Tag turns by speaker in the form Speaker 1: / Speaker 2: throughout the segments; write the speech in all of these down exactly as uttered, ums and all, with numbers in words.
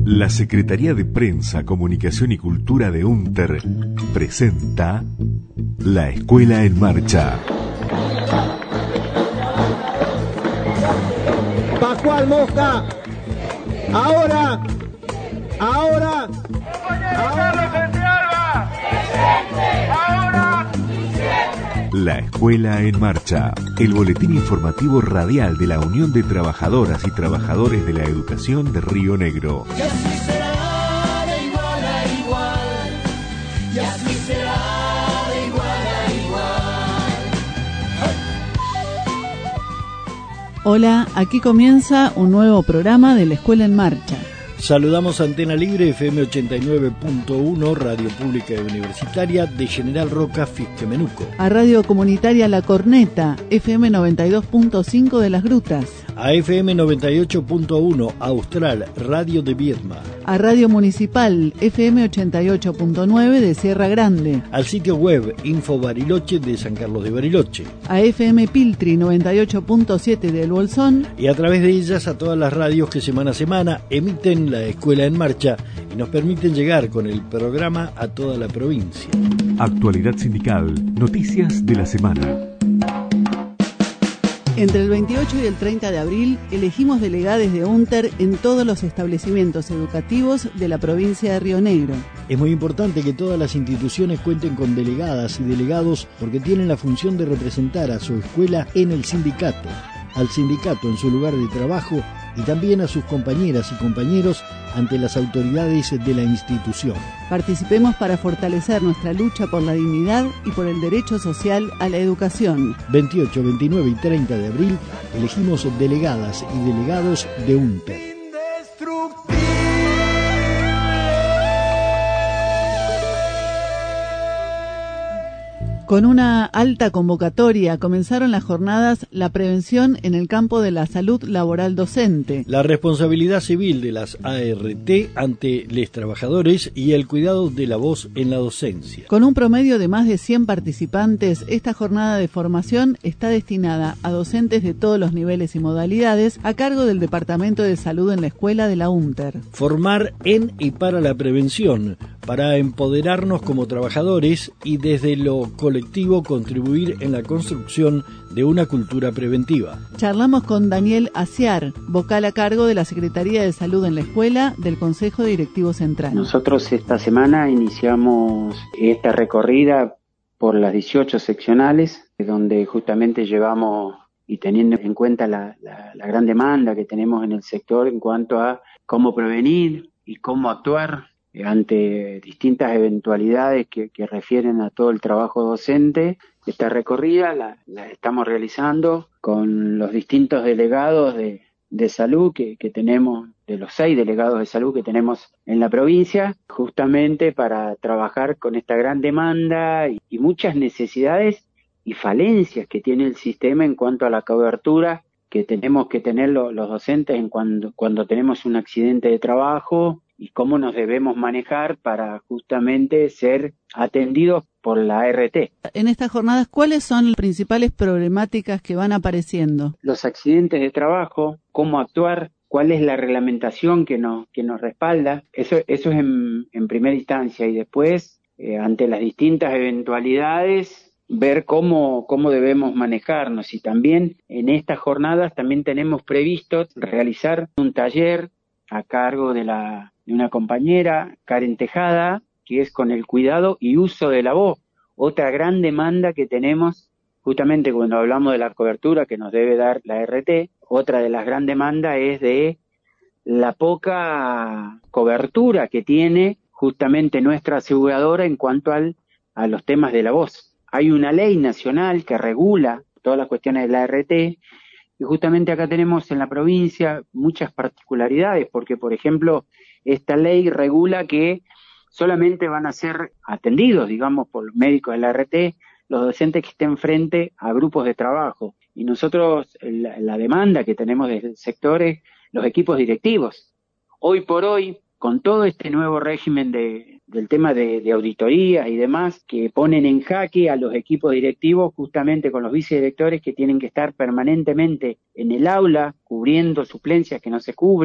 Speaker 1: La Secretaría de Prensa, Comunicación y Cultura de UNTER presenta La Escuela en Marcha.
Speaker 2: Pascual Mosca, ahora, ahora, ahora,
Speaker 1: ahora. La Escuela en Marcha, el boletín informativo radial de la Unión de Trabajadoras y Trabajadores de la Educación de Río Negro.
Speaker 3: Y así será de igual a igual, y así será de igual a igual.
Speaker 4: Hola, aquí comienza un nuevo programa de La Escuela en Marcha.
Speaker 5: Saludamos a Antena Libre F M ochenta y nueve punto uno, Radio Pública y Universitaria de General Roca, Fisquemenuco.
Speaker 4: A Radio Comunitaria La Corneta, F M noventa y dos punto cinco de Las Grutas.
Speaker 5: A F M noventa y ocho punto uno, Austral, Radio de Viedma.
Speaker 4: A Radio Municipal, F M ochenta y ocho punto nueve de Sierra Grande.
Speaker 5: Al sitio web Info Bariloche de San Carlos de Bariloche.
Speaker 4: A F M Piltri noventa y ocho punto siete de El Bolsón.
Speaker 5: Y a través de ellas a todas las radios que semana a semana emiten La Escuela en Marcha y nos permiten llegar con el programa a toda la provincia.
Speaker 1: Actualidad sindical, noticias de la semana.
Speaker 4: Entre el veintiocho y el treinta de abril elegimos delegades de UNTER en todos los establecimientos educativos de la provincia de Río Negro.
Speaker 5: Es muy importante que todas las instituciones cuenten con delegadas y delegados porque tienen la función de representar a su escuela en el sindicato, al sindicato en su lugar de trabajo y también a sus compañeras y compañeros ante las autoridades de la institución.
Speaker 4: Participemos para fortalecer nuestra lucha por la dignidad y por el derecho social a la educación.
Speaker 5: veintiocho, veintinueve y treinta de abril elegimos delegadas y delegados de UNTER.
Speaker 4: Con una alta convocatoria comenzaron las jornadas La prevención en el campo de la salud laboral docente,
Speaker 5: la responsabilidad civil de las A R T ante los trabajadores y el cuidado de la voz en la docencia.
Speaker 4: Con un promedio de más de cien participantes, esta jornada de formación está destinada a docentes de todos los niveles y modalidades a cargo del Departamento de Salud en la Escuela de la UNTER.
Speaker 5: Formar en y para la prevención, para empoderarnos como trabajadores y desde lo colectivo contribuir en la construcción de una cultura preventiva.
Speaker 4: Charlamos con Daniel Aciar, vocal a cargo de la Secretaría de Salud en la Escuela del Consejo Directivo Central.
Speaker 6: Nosotros esta semana iniciamos esta recorrida por las dieciocho seccionales, donde justamente llevamos, y teniendo en cuenta la, la, la gran demanda que tenemos en el sector en cuanto a cómo prevenir y cómo actuar ante distintas eventualidades que, que refieren a todo el trabajo docente. Esta recorrida la, la estamos realizando con los distintos delegados de, de salud que, que tenemos, de los seis delegados de salud que tenemos en la provincia, justamente para trabajar con esta gran demanda y, y muchas necesidades y falencias que tiene el sistema en cuanto a la cobertura que tenemos que tener lo, los docentes en cuando, cuando tenemos un accidente de trabajo, y cómo nos debemos manejar para justamente ser atendidos por la A R T.
Speaker 4: En estas jornadas, ¿cuáles son las principales problemáticas que van apareciendo?
Speaker 6: Los accidentes de trabajo, cómo actuar, cuál es la reglamentación que nos, que nos respalda, eso, eso es en, en primera instancia, y después, eh, ante las distintas eventualidades, ver cómo, cómo debemos manejarnos. Y también en estas jornadas también tenemos previsto realizar un taller a cargo de la de una compañera, Karen Tejada, que es con el cuidado y uso de la voz. Otra gran demanda que tenemos, justamente cuando hablamos de la cobertura que nos debe dar la A R T, otra de las gran demandas es de la poca cobertura que tiene justamente nuestra aseguradora en cuanto al, a los temas de la voz. Hay una ley nacional que regula todas las cuestiones de la A R T, y justamente acá tenemos en la provincia muchas particularidades, porque por ejemplo, esta ley regula que solamente van a ser atendidos, digamos, por los médicos de la A R T, los docentes que estén frente a grupos de trabajo. Y nosotros, la, la demanda que tenemos desde el sector es los equipos directivos. Hoy por hoy, con todo este nuevo régimen de, del tema de, de auditorías y demás, que ponen en jaque a los equipos directivos justamente con los vicedirectores que tienen que estar permanentemente en el aula, cubriendo suplencias que no se cubren,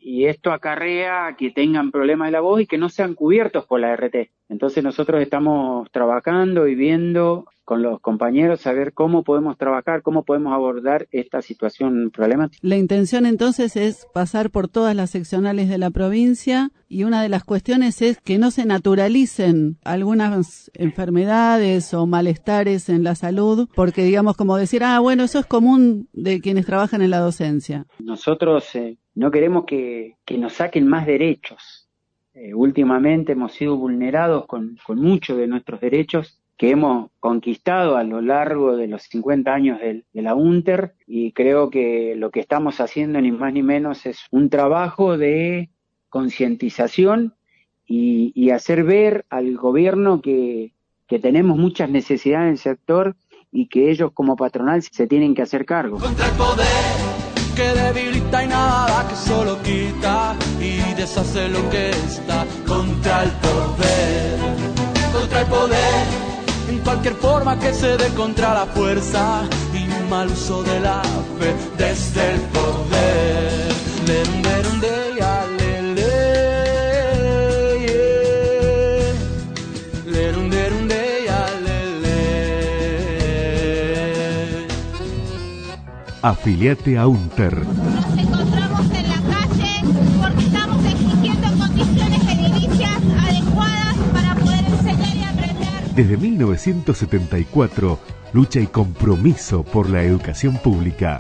Speaker 6: y esto acarrea que tengan problemas de la voz y que no sean cubiertos por la R T. Entonces nosotros estamos trabajando y viendo con los compañeros a ver cómo podemos trabajar, cómo podemos abordar esta situación problemática.
Speaker 4: La intención entonces es pasar por todas las seccionales de la provincia, y una de las cuestiones es que no se naturalicen algunas enfermedades o malestares en la salud, porque digamos como decir, ah, bueno, eso es común de quienes trabajan en la docencia.
Speaker 6: Nosotros eh, no queremos que, que nos saquen más derechos. Eh, últimamente hemos sido vulnerados con, con muchos de nuestros derechos que hemos conquistado a lo largo de los cincuenta años de, de la UNTER, y creo que lo que estamos haciendo ni más ni menos es un trabajo de concientización y, y hacer ver al gobierno que, que tenemos muchas necesidades en el sector y que ellos como patronal se tienen que hacer cargo.
Speaker 3: Contra el poder que debilita y nada que solo quita y deshace lo que está. Contra el poder, contra el poder. En cualquier forma que se dé contra la fuerza y mal uso de la fe desde el poder. Lerunderunde ya lele, lerunderunde ya lele.
Speaker 1: Afiliate a UNTER.
Speaker 7: Nos encontramos en la calle porque estamos exigiendo condiciones edilicias adecuadas para poder enseñar y aprender.
Speaker 1: Desde mil novecientos setenta y cuatro, lucha y compromiso por la educación pública.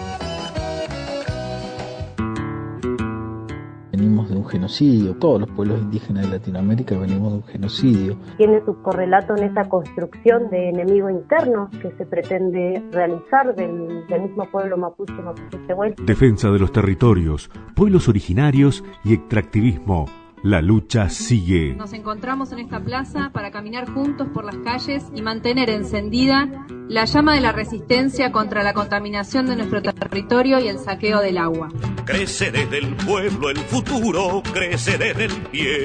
Speaker 8: Venimos de un genocidio, todos los pueblos indígenas de Latinoamérica venimos de un genocidio.
Speaker 9: Tiene su correlato en esa construcción de enemigo interno que se pretende realizar del, del mismo pueblo mapuche, mapuche-tehuel.
Speaker 1: Defensa de los territorios, pueblos originarios y extractivismo. La lucha sigue.
Speaker 10: Nos encontramos en esta plaza para caminar juntos por las calles y mantener encendida la llama de la resistencia contra la contaminación de nuestro territorio y el saqueo del agua.
Speaker 11: Crece desde el pueblo el futuro, crece desde el pie.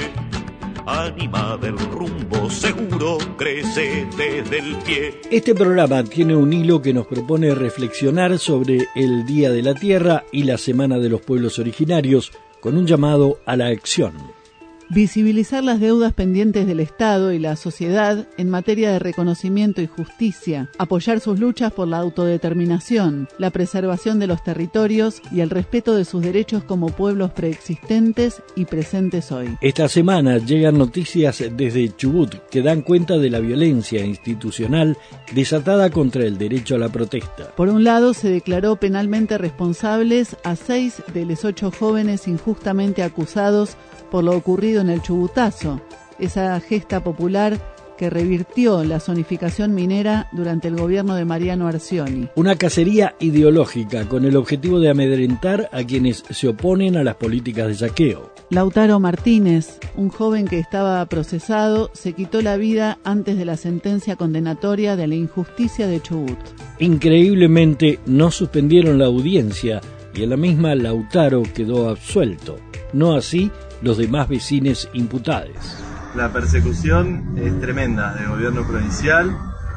Speaker 11: Anima del rumbo seguro, crece desde el pie.
Speaker 5: Este programa tiene un hilo que nos propone reflexionar sobre el Día de la Tierra y la Semana de los Pueblos Originarios, con un llamado a la acción.
Speaker 4: Visibilizar las deudas pendientes del Estado y la sociedad en materia de reconocimiento y justicia, apoyar sus luchas por la autodeterminación, la preservación de los territorios y el respeto de sus derechos como pueblos preexistentes y presentes hoy.
Speaker 5: Esta semana llegan noticias desde Chubut que dan cuenta de la violencia institucional desatada contra el derecho a la protesta.
Speaker 4: Por un lado, se declaró penalmente responsables a seis de los ocho jóvenes injustamente acusados por lo ocurrido en el Chubutazo, esa gesta popular que revirtió la zonificación minera durante el gobierno de Mariano Arcioni.
Speaker 5: Una cacería ideológica con el objetivo de amedrentar a quienes se oponen a las políticas de saqueo.
Speaker 4: Lautaro Martínez, un joven que estaba procesado, se quitó la vida antes de la sentencia condenatoria de la injusticia de Chubut.
Speaker 5: Increíblemente no suspendieron la audiencia y en la misma Lautaro quedó absuelto. No así los demás vecinos imputados.
Speaker 12: La persecución es tremenda del gobierno provincial,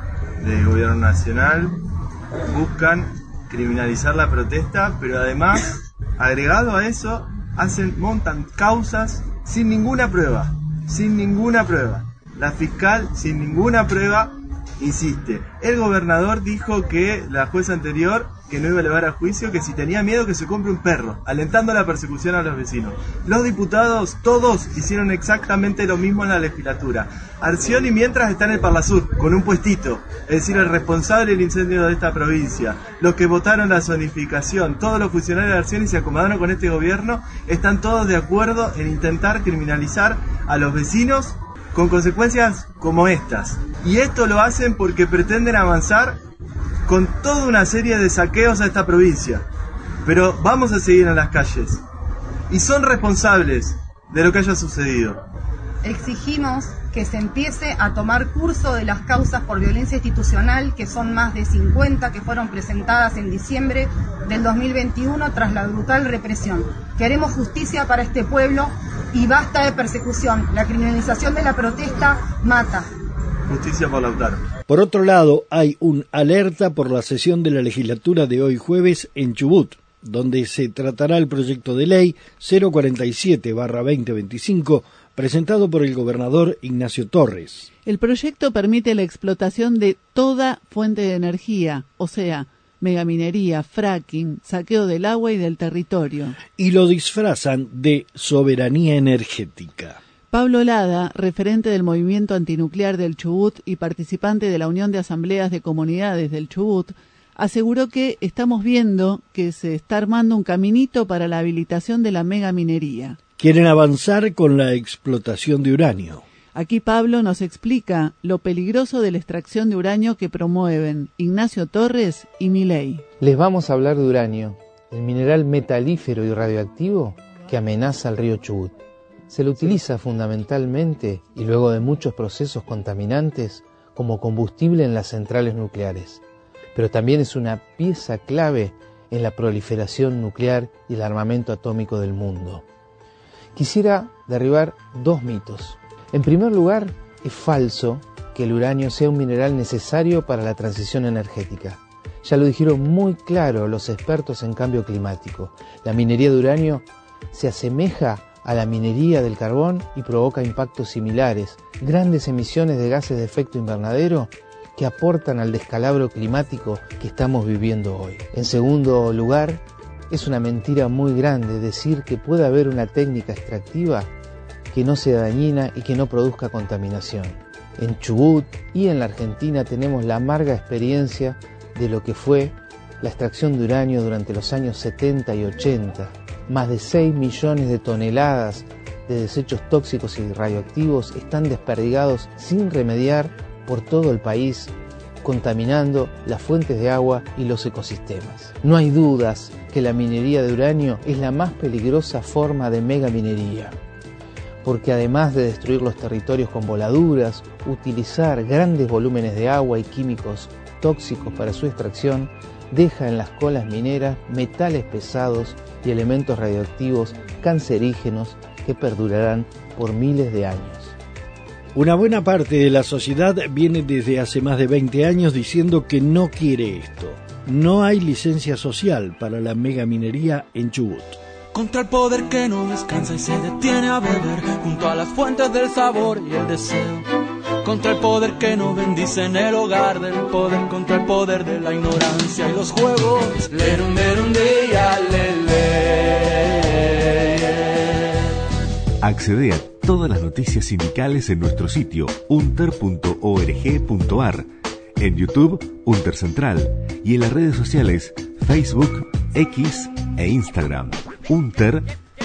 Speaker 12: del gobierno nacional. Buscan criminalizar la protesta, pero además, agregado a eso, hacen, montan causas sin ninguna prueba, sin ninguna prueba. La fiscal, sin ninguna prueba, insiste. El gobernador dijo que la jueza anterior que no iba a elevar a juicio, que si tenía miedo que se compre un perro, alentando la persecución a los vecinos. Los diputados, todos, hicieron exactamente lo mismo en la legislatura. Arcioni mientras está en el Parlasur, con un puestito, es decir, el responsable del incendio de esta provincia. Los que votaron la zonificación, todos los funcionarios de Arcioni se acomodaron con este gobierno, están todos de acuerdo en intentar criminalizar a los vecinos con consecuencias como estas. Y esto lo hacen porque pretenden avanzar con toda una serie de saqueos a esta provincia. Pero vamos a seguir en las calles. Y son responsables de lo que haya sucedido.
Speaker 13: Exigimos que se empiece a tomar curso de las causas por violencia institucional, que son más de cincuenta, que fueron presentadas en diciembre del dos mil veintiuno tras la brutal represión. Queremos justicia para este pueblo y basta de persecución. La criminalización de la protesta mata.
Speaker 12: Justicia por Lautaro.
Speaker 5: Por otro lado, hay un alerta por la sesión de la legislatura de hoy jueves en Chubut. donde se tratará el proyecto de ley cero cuarenta y siete barra veinte veinticinco presentado por el gobernador Ignacio Torres.
Speaker 4: El proyecto permite la explotación de toda fuente de energía, o sea, megaminería, fracking, saqueo del agua y del territorio.
Speaker 5: Y lo disfrazan de soberanía energética.
Speaker 4: Pablo Lada, referente del movimiento antinuclear del Chubut y participante de la Unión de Asambleas de Comunidades del Chubut, aseguró que estamos viendo que se está armando un caminito para la habilitación de la megaminería.
Speaker 5: Quieren avanzar con la explotación de uranio.
Speaker 4: Aquí Pablo nos explica lo peligroso de la extracción de uranio que promueven Ignacio Torres y Milei.
Speaker 14: Les vamos a hablar de uranio, el mineral metalífero y radioactivo que amenaza al río Chubut. Se lo utiliza fundamentalmente, y luego de muchos procesos contaminantes, como combustible en las centrales nucleares. Pero también es una pieza clave en la proliferación nuclear y el armamento atómico del mundo. Quisiera derribar dos mitos. En primer lugar, es falso que el uranio sea un mineral necesario para la transición energética. Ya lo dijeron muy claro los expertos en cambio climático. La minería de uranio se asemeja a la minería del carbón y provoca impactos similares, grandes emisiones de gases de efecto invernadero que aportan al descalabro climático que estamos viviendo hoy. En segundo lugar, es una mentira muy grande decir que puede haber una técnica extractiva que no sea dañina y que no produzca contaminación. En Chubut y en la Argentina tenemos la amarga experiencia de lo que fue la extracción de uranio durante los años setenta y ochenta. Más de seis millones de toneladas de desechos tóxicos y radioactivos están desperdigados sin remediar por todo el país, contaminando las fuentes de agua y los ecosistemas. No hay dudas que la minería de uranio es la más peligrosa forma de megaminería, porque además de destruir los territorios con voladuras, utilizar grandes volúmenes de agua y químicos tóxicos para su extracción, deja en las colas mineras metales pesados y elementos radioactivos cancerígenos que perdurarán por miles de años.
Speaker 5: Una buena parte de la sociedad viene desde hace más de veinte años diciendo que no quiere esto. No hay licencia social para la megaminería en Chubut.
Speaker 3: Contra el poder que no descansa y se detiene a beber, junto a las fuentes del sabor y el deseo. Contra el poder que no bendice en el hogar del poder, contra el poder de la ignorancia y los juegos. Lerum, lerum, día, le, le.
Speaker 1: Accede a todas las noticias sindicales en nuestro sitio unter punto org punto ar, en YouTube Unter Central y en las redes sociales Facebook, X e Instagram Unter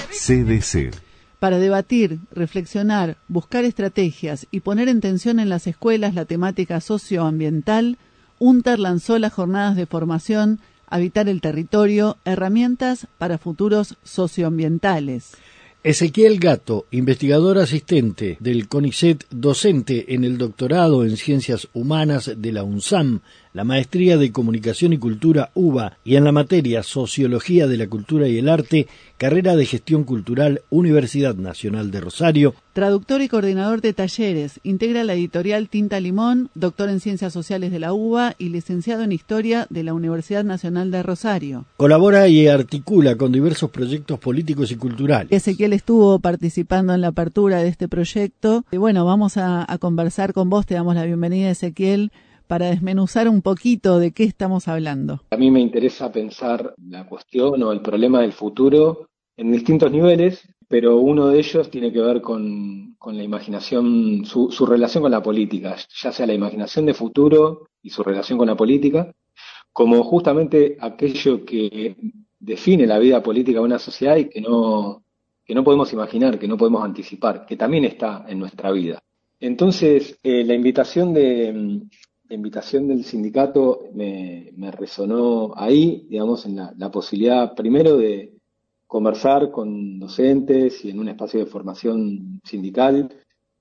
Speaker 1: C D C.
Speaker 4: Para debatir, reflexionar, buscar estrategias y poner en tensión en las escuelas la temática socioambiental, Unter lanzó las jornadas de formación Habitar el Territorio, herramientas para futuros socioambientales.
Speaker 5: Ezequiel Gato, investigador asistente del CONICET, docente en el doctorado en Ciencias Humanas de la UNSAM, la maestría de Comunicación y Cultura U B A y en la materia Sociología de la Cultura y el Arte, carrera de Gestión Cultural, Universidad Nacional de Rosario.
Speaker 4: Traductor y coordinador de talleres, integra la editorial Tinta Limón, doctor en Ciencias Sociales de la U B A y licenciado en Historia de la Universidad Nacional de Rosario.
Speaker 5: Colabora y articula con diversos proyectos políticos y culturales.
Speaker 4: Ezequiel estuvo participando en la apertura de este proyecto. Y bueno, vamos a, a conversar con vos, te damos la bienvenida, Ezequiel, para desmenuzar un poquito de qué estamos hablando.
Speaker 15: A mí me interesa pensar la cuestión o el problema del futuro en distintos niveles, pero uno de ellos tiene que ver con, con la imaginación, su, su relación con la política, ya sea la imaginación de futuro y su relación con la política, como justamente aquello que define la vida política de una sociedad y que no, que no podemos imaginar, que no podemos anticipar, que también está en nuestra vida. Entonces, eh, la invitación de... La invitación del sindicato me, me resonó ahí, digamos, en la, la posibilidad primero de conversar con docentes y en un espacio de formación sindical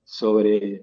Speaker 15: sobre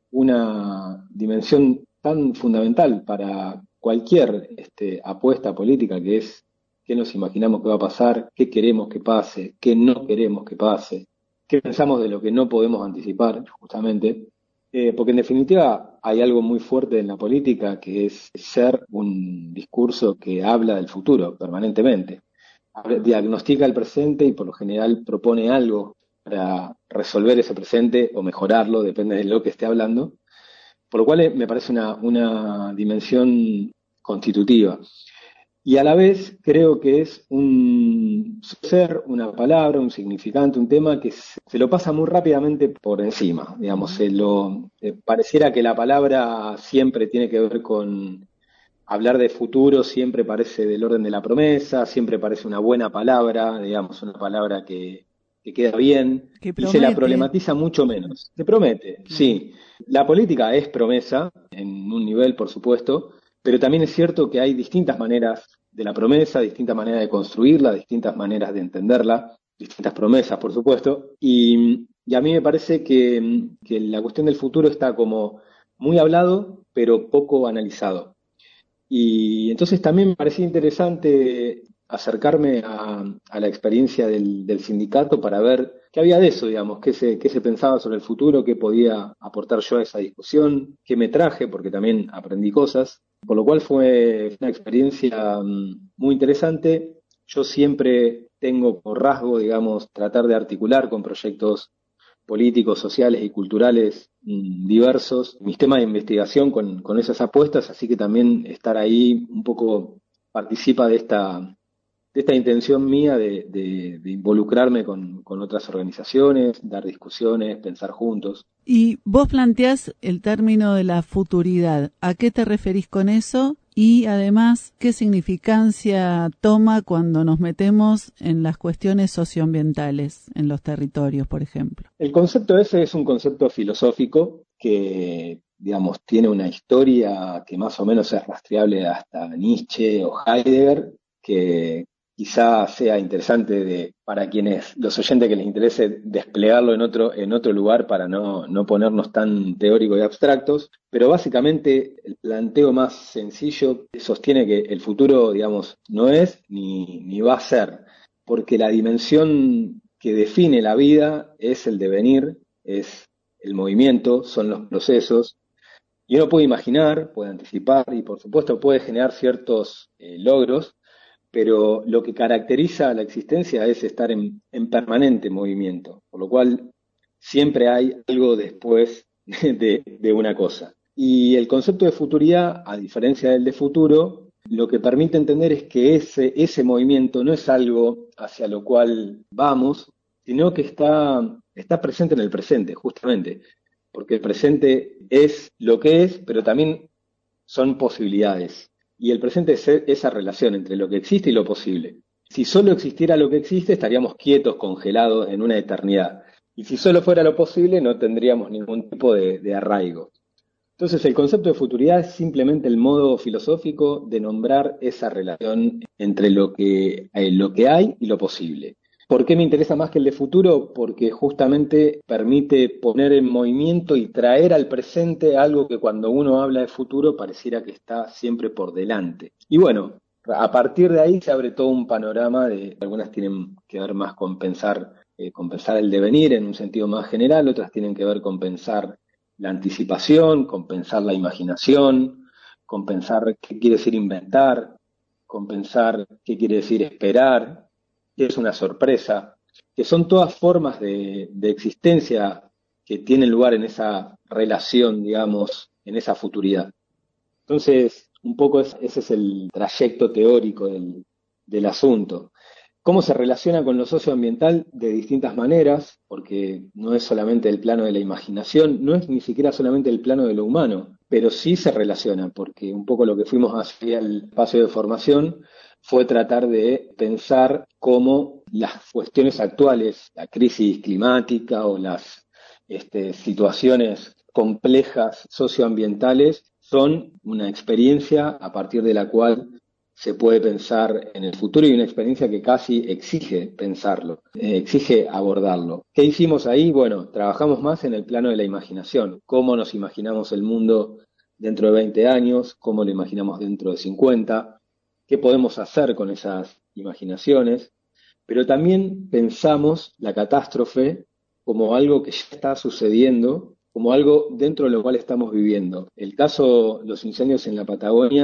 Speaker 15: una dimensión tan fundamental para cualquier este, apuesta política, que es qué nos imaginamos que va a pasar, qué queremos que pase, qué no queremos que pase, qué pensamos de lo que no podemos anticipar, justamente. Eh, porque en definitiva hay algo muy fuerte en la política que es ser un discurso que habla del futuro permanentemente. diagnostica el presente y por lo general propone algo para resolver ese presente o mejorarlo, depende de lo que esté hablando, por lo cual me parece una, una dimensión constitutiva. Y a la vez creo que es un ser, una palabra, un significante, un tema que se, se lo pasa muy rápidamente por encima, digamos, se lo, eh, pareciera que la palabra siempre tiene que ver con hablar de futuro, siempre parece del orden de la promesa, siempre parece una buena palabra, digamos, una palabra que, que queda bien,
Speaker 4: que
Speaker 15: y se la problematiza mucho menos. Se promete, sí. sí. La política es promesa, en un nivel, por supuesto, pero también es cierto que hay distintas maneras de la promesa, distintas maneras de construirla, distintas maneras de entenderla, distintas promesas, por supuesto, y, y a mí me parece que, que la cuestión del futuro está como muy hablado, pero poco analizado. Y entonces también me parecía interesante acercarme a, a la experiencia del, del sindicato para ver qué había de eso, digamos, qué se, qué se pensaba sobre el futuro, qué podía aportar yo a esa discusión, qué me traje, porque también aprendí cosas, por lo cual fue una experiencia muy interesante. Yo siempre tengo por rasgo, digamos, tratar de articular con proyectos políticos, sociales y culturales mmm, diversos mis temas de investigación con, con esas apuestas, así que también estar ahí un poco participa de esta, de esta intención mía de, de, de involucrarme con, con otras organizaciones, dar discusiones, pensar juntos.
Speaker 4: Y vos planteás el término de la futuridad. ¿A qué te referís con eso? Y además, ¿qué significancia toma cuando nos metemos en las cuestiones socioambientales en los territorios, por ejemplo?
Speaker 15: El concepto ese es un concepto filosófico que, digamos, tiene una historia que más o menos es rastreable hasta Nietzsche o Heidegger, que quizá sea interesante de, para quienes, los oyentes que les interese desplegarlo en otro, en otro lugar para no, no ponernos tan teóricos y abstractos, pero básicamente el planteo más sencillo sostiene que el futuro, digamos, no es ni, ni va a ser, porque la dimensión que define la vida es el devenir, es el movimiento, son los procesos, y uno puede imaginar, puede anticipar y por supuesto puede generar ciertos eh, logros, pero lo que caracteriza a la existencia es estar en, en permanente movimiento, por lo cual siempre hay algo después de, de una cosa. Y el concepto de futuridad, a diferencia del de futuro, lo que permite entender es que ese, ese movimiento no es algo hacia lo cual vamos, sino que está, está presente en el presente, justamente, porque el presente es lo que es, pero también son posibilidades. Y el presente es esa relación entre lo que existe y lo posible. Si solo existiera lo que existe, estaríamos quietos, congelados en una eternidad. Y si solo fuera lo posible, no tendríamos ningún tipo de, de arraigo. Entonces, el concepto de futuridad es simplemente el modo filosófico de nombrar esa relación entre lo que, eh, lo que hay y lo posible. ¿Por qué me interesa más que el de futuro? Porque justamente permite poner en movimiento y traer al presente algo que cuando uno habla de futuro pareciera que está siempre por delante. Y bueno, a partir de ahí se abre todo un panorama de, algunas tienen que ver más con pensar, eh, con pensar el devenir en un sentido más general, otras tienen que ver con pensar la anticipación, con pensar la imaginación, con pensar qué quiere decir inventar, con pensar qué quiere decir esperar, que es una sorpresa, que son todas formas de, de existencia que tienen lugar en esa relación, digamos, en esa futuridad. Entonces, un poco es, ese es el trayecto teórico del, del asunto. ¿Cómo se relaciona con lo socioambiental? De distintas maneras, porque no es solamente el plano de la imaginación, no es ni siquiera solamente el plano de lo humano, pero sí se relaciona, porque un poco lo que fuimos hacia el espacio de formación fue tratar de pensar cómo las cuestiones actuales, la crisis climática o las este, situaciones complejas socioambientales son una experiencia a partir de la cual se puede pensar en el futuro y una experiencia que casi exige pensarlo, eh, exige abordarlo. ¿Qué hicimos ahí? Bueno, trabajamos más en el plano de la imaginación, cómo nos imaginamos el mundo dentro de veinte años, cómo lo imaginamos dentro de cincuenta, qué podemos hacer con esas imaginaciones, pero también pensamos la catástrofe como algo que ya está sucediendo, como algo dentro de lo cual estamos viviendo. El caso, los incendios en la Patagonia,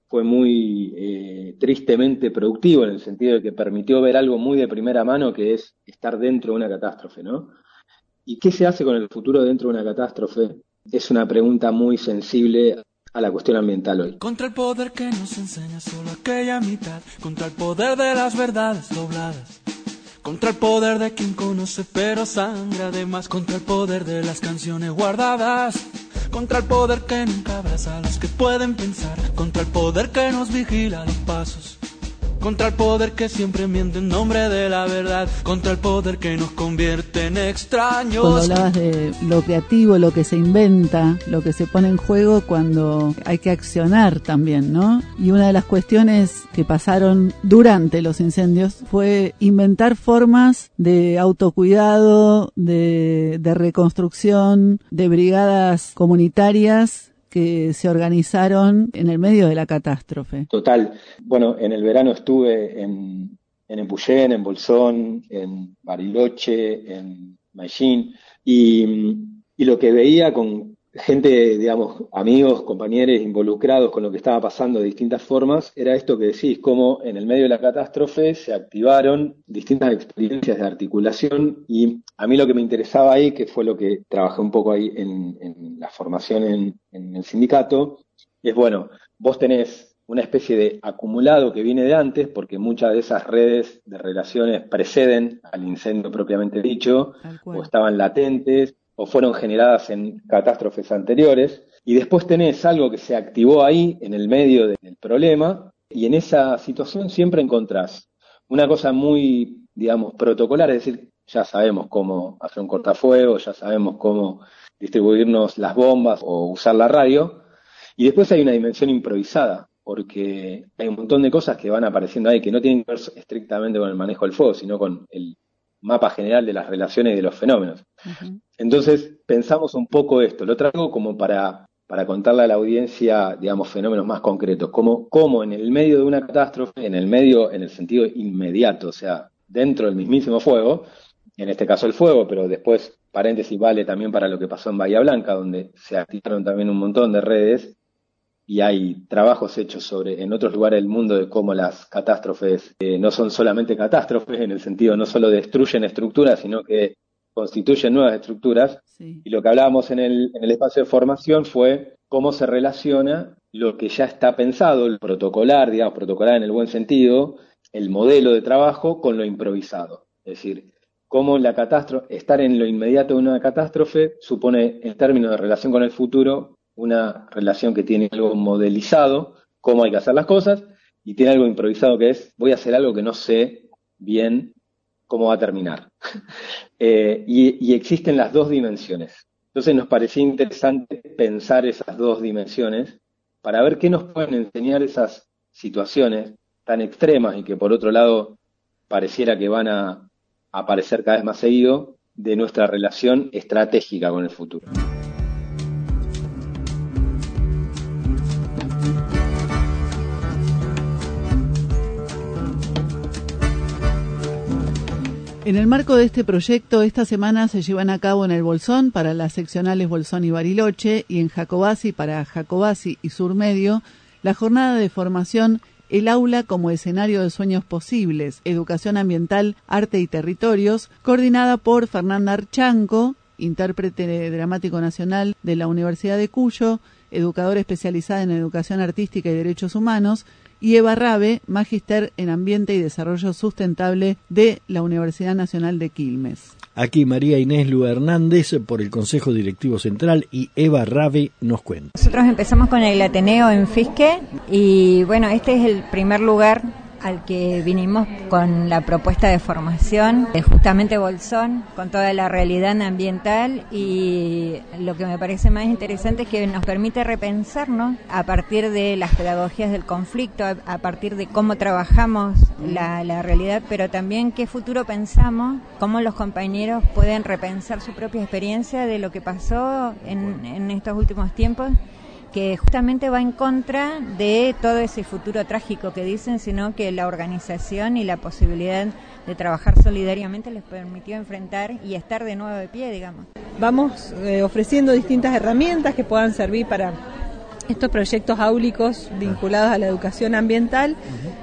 Speaker 15: fue muy eh, tristemente productivo, en el sentido de que permitió ver algo muy de primera mano, que es estar dentro de una catástrofe, ¿no? ¿Y qué se hace con el futuro dentro de una catástrofe? Es una pregunta muy sensible a la cuestión ambiental hoy.
Speaker 3: Contra el poder que nos enseña solo aquella mitad, contra el poder de las verdades dobladas, contra el poder de quien conoce pero sangra además, contra el poder de las canciones guardadas, contra el poder que nunca abraza a los que pueden pensar, contra el poder que nos vigila los pasos, contra el poder que siempre miente en nombre de la verdad, contra el poder que nos convierte en extraños.
Speaker 4: Cuando hablabas de lo creativo, lo que se inventa, lo que se pone en juego cuando hay que accionar también, ¿no? Y una de las cuestiones que pasaron durante los incendios fue inventar formas de autocuidado, de, de reconstrucción, de brigadas comunitarias que se organizaron en el medio de la catástrofe.
Speaker 15: Total. Bueno, en el verano estuve en, en Epuyén, en Bolsón, en Bariloche, en Medellín, y, y lo que veía con gente, digamos, amigos, compañeros involucrados con lo que estaba pasando de distintas formas, era esto que decís, cómo en el medio de la catástrofe se activaron distintas experiencias de articulación, y a mí lo que me interesaba ahí, que fue lo que trabajé un poco ahí en, en la formación en, en el sindicato, es bueno, vos tenés una especie de acumulado que viene de antes, porque muchas de esas redes de relaciones preceden al incendio propiamente dicho, o estaban latentes, o fueron generadas en catástrofes anteriores, y después tenés algo que se activó ahí, en el medio del problema, y en esa situación siempre encontrás una cosa muy, digamos, protocolar, es decir, ya sabemos cómo hacer un cortafuego, ya sabemos cómo distribuirnos las bombas o usar la radio, y después hay una dimensión improvisada, porque hay un montón de cosas que van apareciendo ahí, que no tienen que ver estrictamente con el manejo del fuego, sino con el mapa general de las relaciones y de los fenómenos. Uh-huh. Entonces, pensamos un poco esto, lo traigo como para, para contarle a la audiencia, digamos, fenómenos más concretos, como, como en el medio de una catástrofe, en el medio, en el sentido inmediato, o sea, dentro del mismísimo fuego, en este caso el fuego, pero después, paréntesis, vale también para lo que pasó en Bahía Blanca, donde se activaron también un montón de redes, y hay trabajos hechos sobre en otros lugares del mundo de cómo las catástrofes eh, no son solamente catástrofes, en el sentido no solo destruyen estructuras, sino que constituyen nuevas estructuras. Sí. Y lo que hablábamos en el, en el espacio de formación fue cómo se relaciona lo que ya está pensado, el protocolar, digamos, protocolar en el buen sentido, el modelo de trabajo con lo improvisado. Es decir, cómo la catástrofe, estar en lo inmediato de una catástrofe supone, en términos de relación con el futuro, una relación que tiene algo modelizado, cómo hay que hacer las cosas, y tiene algo improvisado que es, voy a hacer algo que no sé bien cómo va a terminar. eh, y, y existen las dos dimensiones. Entonces nos parecía interesante pensar esas dos dimensiones para ver qué nos pueden enseñar esas situaciones tan extremas y que por otro lado pareciera que van a, a aparecer cada vez más seguido de nuestra relación estratégica con el futuro.
Speaker 4: En el marco de este proyecto, esta semana se llevan a cabo en el Bolsón para las seccionales Bolsón y Bariloche y en Jacobasi para Jacobasi y Sur Medio, la jornada de formación El aula como escenario de sueños posibles, educación ambiental, arte y territorios, coordinada por Fernanda Archanco, intérprete dramático nacional de la Universidad de Cuyo, educadora especializada en educación artística y derechos humanos, y Eva Rabe, magíster en Ambiente y Desarrollo Sustentable de la Universidad Nacional de Quilmes.
Speaker 5: Aquí María Inés Lu Hernández por el Consejo Directivo Central y Eva Rabe nos cuenta.
Speaker 16: Nosotros empezamos con el Ateneo en Fisque y bueno, este es el primer lugar al que vinimos con la propuesta de formación, justamente Bolsón, con toda la realidad ambiental, y lo que me parece más interesante es que nos permite repensarnos a partir de las pedagogías del conflicto, a, a partir de cómo trabajamos la, la realidad, pero también qué futuro pensamos, cómo los compañeros pueden repensar su propia experiencia de lo que pasó en, en estos últimos tiempos, que justamente va en contra de todo ese futuro trágico que dicen, sino que la organización y la posibilidad de trabajar solidariamente les permitió enfrentar y estar de nuevo de pie, digamos.
Speaker 17: Vamos eh, ofreciendo distintas herramientas que puedan servir para estos proyectos áulicos vinculados a la educación ambiental,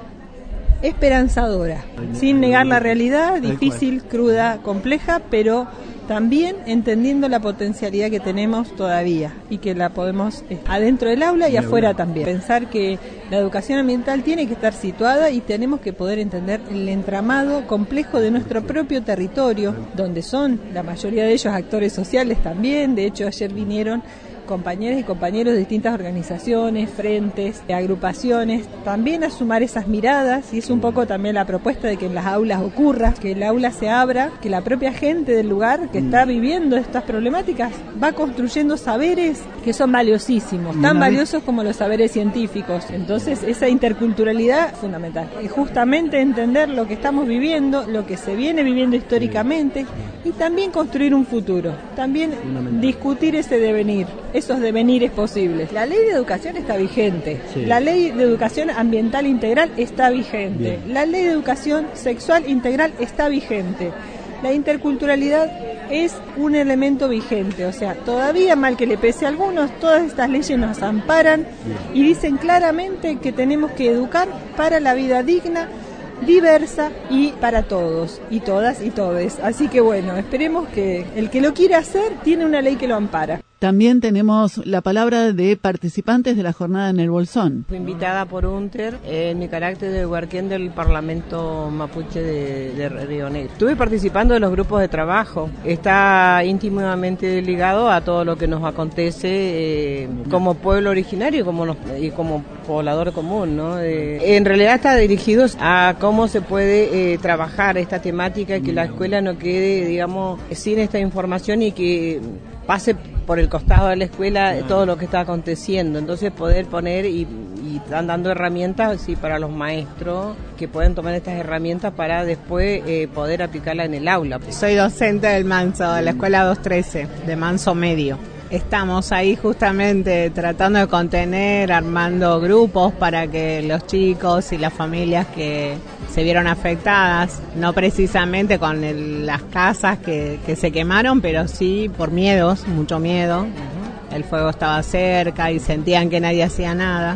Speaker 17: esperanzadora, sin negar la realidad, difícil, cruda, compleja, pero también entendiendo la potencialidad que tenemos todavía y que la podemos eh, adentro del aula y afuera también. Pensar que la educación ambiental tiene que estar situada y tenemos que poder entender el entramado complejo de nuestro propio territorio, donde son la mayoría de ellos actores sociales también. De hecho, ayer vinieron compañeras y compañeros de distintas organizaciones, frentes, agrupaciones, también a sumar esas miradas, y es un poco también la propuesta de que en las aulas ocurra, que el aula se abra, que la propia gente del lugar que está viviendo estas problemáticas va construyendo saberes que son valiosísimos, tan valiosos como los saberes científicos. Entonces esa interculturalidad es fundamental, y justamente entender lo que estamos viviendo, lo que se viene viviendo históricamente, y también construir un futuro, también discutir ese devenir, esos devenires posibles. La ley de educación está vigente, sí. La ley de educación ambiental integral está vigente, bien. La ley de educación sexual integral está vigente. La interculturalidad es un elemento vigente, o sea, todavía mal que le pese a algunos, todas estas leyes nos amparan y dicen claramente que tenemos que educar para la vida digna, diversa y para todos, y todas y todes. Así que bueno, esperemos que el que lo quiera hacer tiene una ley que lo ampara.
Speaker 4: También tenemos la palabra de participantes de la jornada en el Bolsón.
Speaker 18: Fui invitada por UNTER en mi carácter de huarquén del Parlamento Mapuche de, de Río Negro. Estuve participando de los grupos de trabajo. Está íntimamente ligado a todo lo que nos acontece eh, como pueblo originario como nos, y como poblador común, ¿no? Eh, en realidad está dirigido a cómo se puede eh, trabajar esta temática y que la escuela no quede, digamos, sin esta información y que pase por el costado de la escuela todo lo que está aconteciendo. Entonces poder poner y, y están dando herramientas sí, para los maestros que pueden tomar estas herramientas para después eh, poder aplicarla en el aula.
Speaker 19: Soy docente del Manso, de la escuela doscientos trece, de Manso Medio. Estamos ahí justamente tratando de contener, armando grupos para que los chicos y las familias que se vieron afectadas, no precisamente con el, las casas que, que se quemaron, pero sí por miedos, mucho miedo. El fuego estaba cerca y sentían que nadie hacía nada.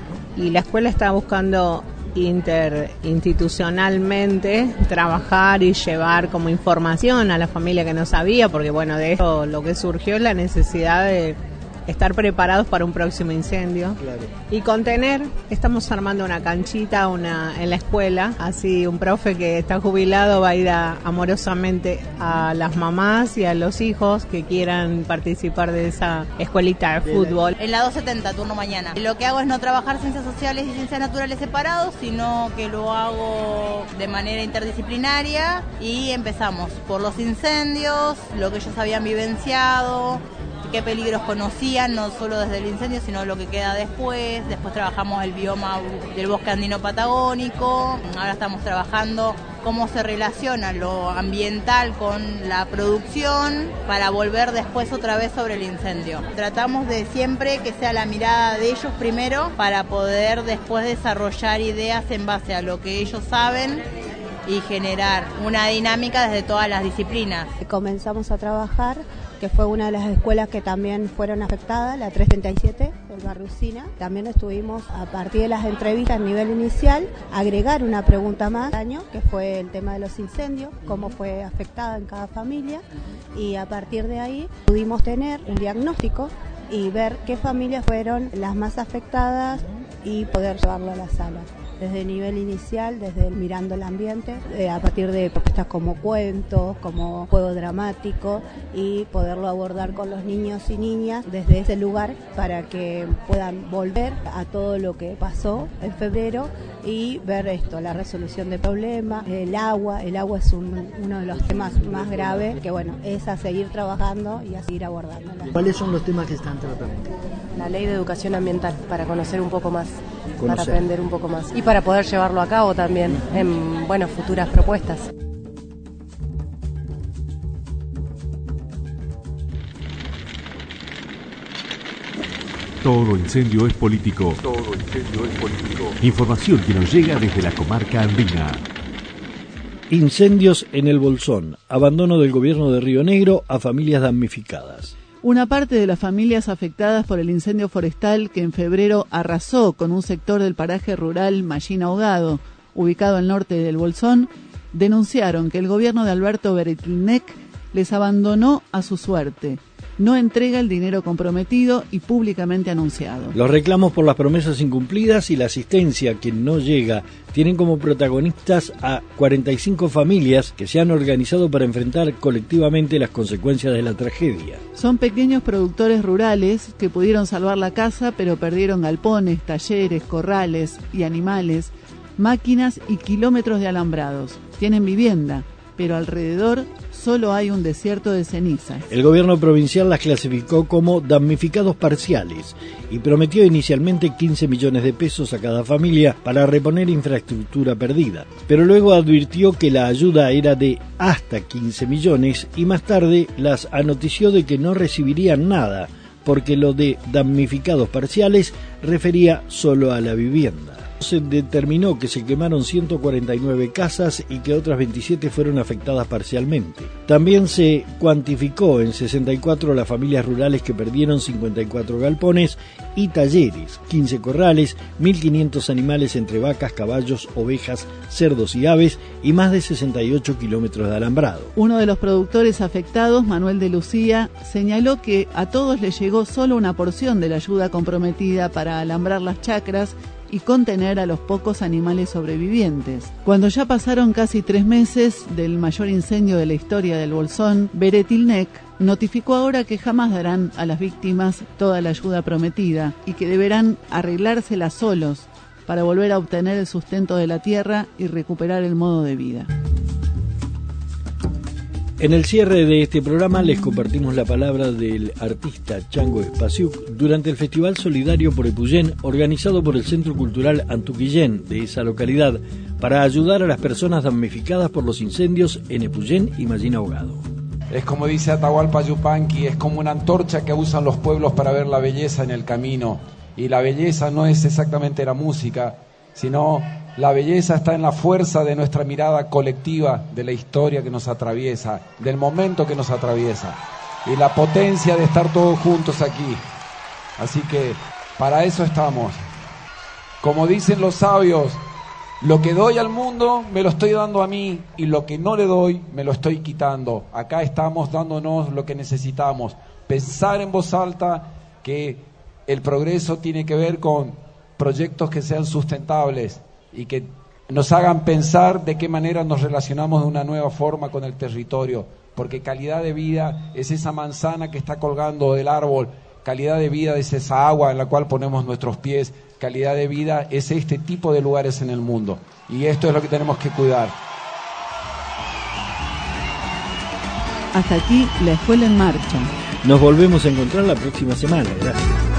Speaker 19: Y la escuela está buscando interinstitucionalmente trabajar y llevar como información a la familia que no sabía, porque bueno, de esto lo que surgió es la necesidad de estar preparados para un próximo incendio. Claro. Y contener, estamos armando una canchita una en la escuela, así un profe que está jubilado va a ir a, amorosamente a las mamás y a los hijos que quieran participar de esa escuelita de fútbol.
Speaker 20: En la doscientos setenta, turno mañana. Lo que hago es no trabajar ciencias sociales y ciencias naturales separados, sino que lo hago de manera interdisciplinaria y empezamos por los incendios, lo que ellos habían vivenciado, qué peligros conocían, no solo desde el incendio, sino lo que queda después. Después trabajamos el bioma del bosque andino patagónico. Ahora estamos trabajando cómo se relaciona lo ambiental con la producción para volver después otra vez sobre el incendio. Tratamos de siempre que sea la mirada de ellos primero para poder después desarrollar ideas en base a lo que ellos saben y generar una dinámica desde todas las disciplinas.
Speaker 21: Comenzamos a trabajar, que fue una de las escuelas que también fueron afectadas, la trescientos treinta y siete del barrio Usina. También estuvimos, a partir de las entrevistas a nivel inicial, agregar una pregunta más año, que fue el tema de los incendios, cómo fue afectada en cada familia, y a partir de ahí pudimos tener un diagnóstico y ver qué familias fueron las más afectadas y poder llevarlo a la sala. Desde el nivel inicial, desde el mirando el ambiente, eh, a partir de propuestas como cuentos, como juego dramático, y poderlo abordar con los niños y niñas desde ese lugar para que puedan volver a todo lo que pasó en febrero y ver esto, la resolución de problemas, el agua. El agua es un, uno de los temas más graves, que bueno, es a seguir trabajando y a seguir abordando.
Speaker 5: ¿Cuáles son los temas que están tratando?
Speaker 22: La ley de educación ambiental, para conocer un poco más,
Speaker 5: conocer.
Speaker 22: para aprender un poco más y para poder llevarlo a cabo también en, bueno, futuras propuestas.
Speaker 1: Todo incendio es político.
Speaker 11: Todo incendio es político.
Speaker 1: Información que nos llega desde la comarca andina.
Speaker 5: Incendios en el Bolsón. Abandono del gobierno de Río Negro a familias damnificadas.
Speaker 4: Una parte de las familias afectadas por el incendio forestal que en febrero arrasó con un sector del paraje rural Mallín Ahogado, ubicado al norte del Bolsón, denunciaron que el gobierno de Alberto Beretilnec les abandonó a su suerte. No entrega el dinero comprometido y públicamente anunciado.
Speaker 5: Los reclamos por las promesas incumplidas y la asistencia que no llega tienen como protagonistas a cuarenta y cinco familias que se han organizado para enfrentar colectivamente las consecuencias de la tragedia.
Speaker 4: Son pequeños productores rurales que pudieron salvar la casa, pero perdieron galpones, talleres, corrales y animales, máquinas y kilómetros de alambrados. Tienen vivienda, pero alrededor solo hay un desierto de cenizas.
Speaker 5: El gobierno provincial las clasificó como damnificados parciales y prometió inicialmente quince millones de pesos a cada familia para reponer infraestructura perdida, pero luego advirtió que la ayuda era de hasta quince millones y más tarde las anotició de que no recibirían nada, porque lo de damnificados parciales refería solo a la vivienda. Se determinó que se quemaron ciento cuarenta y nueve casas y que otras veintisiete fueron afectadas parcialmente. También se cuantificó en sesenta y cuatro las familias rurales que perdieron cincuenta y cuatro galpones y talleres, quince corrales, mil quinientos animales entre vacas, caballos, ovejas, cerdos y aves y más de sesenta y ocho kilómetros de alambrado.
Speaker 4: Uno de los productores afectados, Manuel de Lucía, señaló que a todos les llegó solo una porción de la ayuda comprometida para alambrar las chacras y contener a los pocos animales sobrevivientes. Cuando ya pasaron casi tres meses del mayor incendio de la historia del Bolsón, Beretilnec notificó ahora que jamás darán a las víctimas toda la ayuda prometida y que deberán arreglárselas solos para volver a obtener el sustento de la tierra y recuperar el modo de vida.
Speaker 5: En el cierre de este programa les compartimos la palabra del artista Chango Spasiuk durante el Festival Solidario por Epuyén, organizado por el Centro Cultural Antuquillén de esa localidad, para ayudar a las personas damnificadas por los incendios en Epuyén y Mallín Ahogado.
Speaker 2: Es como dice Atahualpa Yupanqui, es como una antorcha que usan los pueblos para ver la belleza en el camino. Y la belleza no es exactamente la música, sino la belleza está en la fuerza de nuestra mirada colectiva de la historia que nos atraviesa, del momento que nos atraviesa, y la potencia de estar todos juntos aquí. Así que para eso estamos. Como dicen los sabios, lo que doy al mundo me lo estoy dando a mí, y lo que no le doy me lo estoy quitando. Acá estamos dándonos lo que necesitamos. Pensar en voz alta que el progreso tiene que ver con proyectos que sean sustentables y que nos hagan pensar de qué manera nos relacionamos de una nueva forma con el territorio, porque calidad de vida es esa manzana que está colgando del árbol, calidad de vida es esa agua en la cual ponemos nuestros pies, calidad de vida es este tipo de lugares en el mundo, y esto es lo que tenemos que cuidar.
Speaker 4: Hasta aquí La Escuela en Marcha.
Speaker 5: Nos volvemos a encontrar la próxima semana. Gracias.